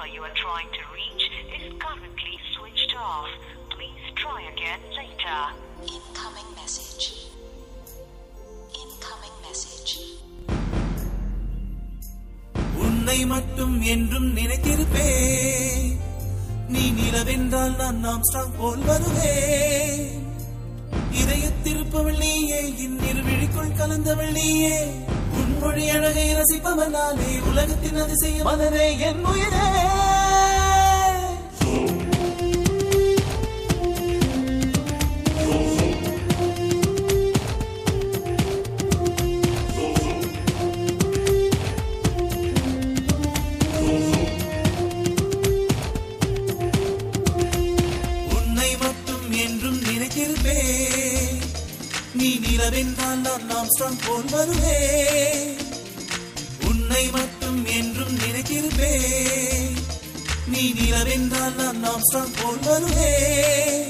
you are trying to reach is currently switched off. Please try again later. Incoming message. Incoming message. உன்னை மட்டும் என்றும் நினைத்திருப்பேன். நீ நிலவென்றால் நான் Armstrong போல் வருவேன். இதயத்திருப்பவள் நீயே, இந்நிரு விழிக்குள் கலந்தவள் நீயே. உன் மொழி அழகை ரசிப்பவனாலே உலகத்தின் அதிசய மலரே என் உயிரே. உன்னை மட்டும் என்றும் நினைத்திருப்பேன். நீ நிலவென்றால் நான் ஆம்ஸ்ட்ராங் போல் வருவேன். உன்னை மட்டும் என்றும் நினைத்திருப்பேன். நீ நிலவென்றால் நான் ஆம்ஸ்ட்ராங் போல் வருவேன்.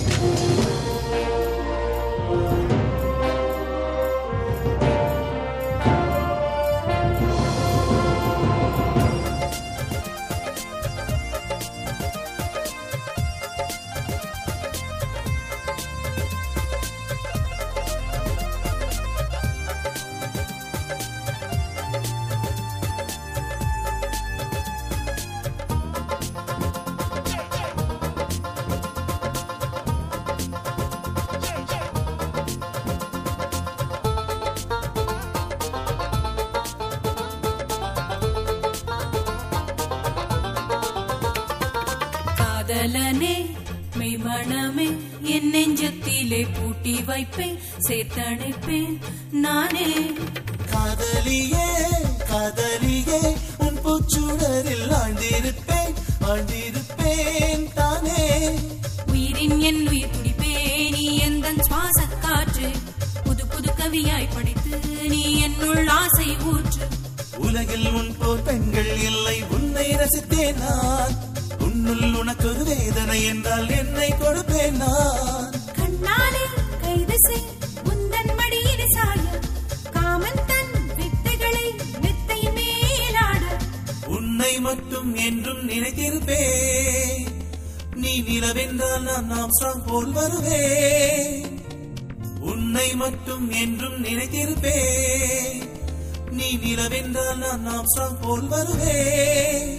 காதலனே மெய்மணமே என் நெஞ்சத்திலே பூட்டி வைப்பேன், சேர்த்தணைப்பேன் நானே. காதலியே காதலியே உன் பூச்சுடரில் ஆழ்ந்திருப்பேன், ஆழ்ந்திருப்பேன் தானே. உயிரின் என் உயிர் துடிப்பே நீ எந்தன் சுவாச காற்று. புது புது கவியாய் படைத்து நீ என்னுள் ஆசை ஊற்று. உலகில் உன் போல் பெண்கள் இல்லை, உன்னை ரசித்தேன் நான். உன்னுள் உனக்கு ஒரு வேதனை என்றால் என்னை கொடுப்பேன் நான். கண்ணாலே கைது செய் உந்தன் மடியிலே சாய, காமன் தன் வித்தைகளை மெத்தை மேலாட. உன்னை மட்டும் என்றும் நினைத்திருப்பேன். நீ நிலவென்றால் நான் ஆம்ஸ்ட்ராங் போல் வருவேன். உன்னை மட்டும் என்றும் நினைத்திருப்பேன். நீ நிலவென்றால் நான் ஆம்ஸ்ட்ராங் போல் வருவேன்.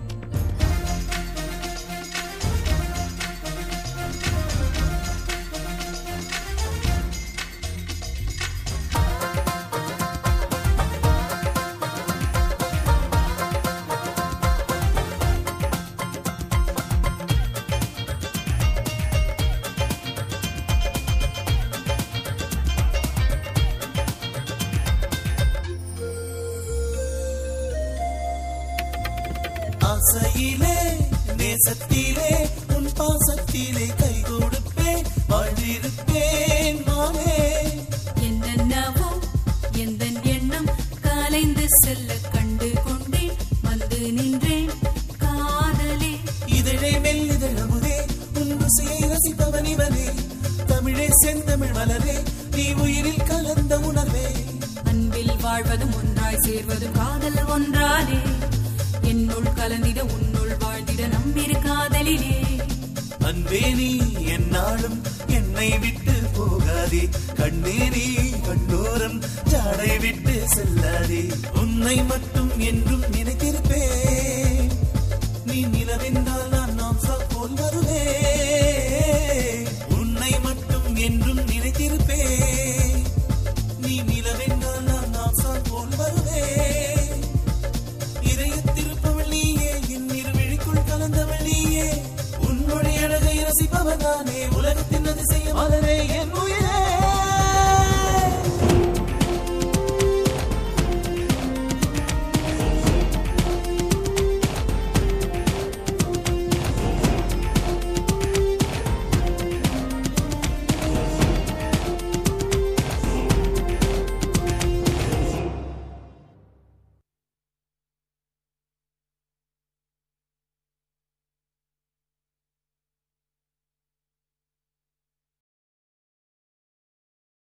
ஆசையிலே நேசத்திலே உன் பாசத்திலே கை கொடுப்பேன், வாழ்ந்திருப்பேன் மானே. என்னவோ எந்தன் எண்ணம் கலைந்து செல்ல கண்டு கொண்டேன், வந்து நின்றேன் காதலே. இதழை மெல்லிதழமுதே உன் ருசியை ரசிப்பவன் இவனே. தமிழே செந்தமிழ் மலரே நீ உயிரில் கலந்த உணர்வே. அன்பில் வாழ்வதும் ஒன்றாய் சேர்வதும் காதல் ஒன்றாலே. என்னுள் கலந்திட உன்னுள் வாழ்ந்திட நம்பிரு காதலிலே. அன்பே நீ என்னாலும் என்னை விட்டு போகாதே. கண்ணே நீ கண்ணோரம் ஜாடை விட்டு செல்லாதே. உன்னை மட்டும் என்றும் நினைத்திருப்பேன். நீ நிலவென்றால் நான் ஆம்ஸ்ட்ராங் போல் வருவேன். உன்னை மட்டும் என்றும் நினைத்திருப்பேன். நீ நிலவென்றால் நான் ஆம்ஸ்ட்ராங் போல் வருவேன். இதயத்திருப்பவள் நீயே, இந்நிரு விழிக்குள் கலந்தவள் நீயே. உன் மொழி அழகை ரசிப்பவன் நானே, உலகத்தின் அதிசய மலரே.